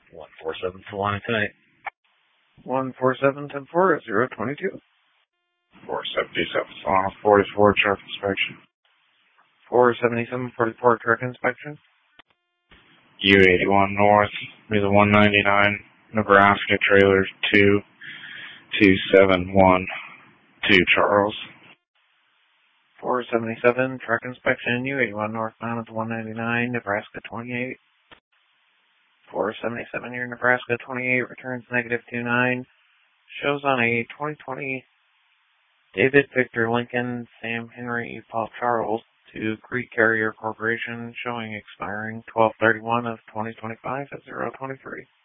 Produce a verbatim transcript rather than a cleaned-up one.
one four seven to line tonight. one four seven ten four zero two two. four seventy-seven, Solana forty-four, truck inspection. four seventy-seven forty-four, truck inspection. U eighty-one North, with a one ninety-nine, Nebraska trailer two two seven one two, Charles. four seventy-seven, truck inspection, U eighty-one northbound at one ninety-nine, Nebraska twenty-eight. four seventy-seven near Nebraska twenty-eight, returns negative two nine. Shows on a twenty twenty David Victor Lincoln Sam Henry Paul Charles to Creek Carrier Corporation, showing expiring twelve thirty-one of twenty twenty-five at zero twenty-three.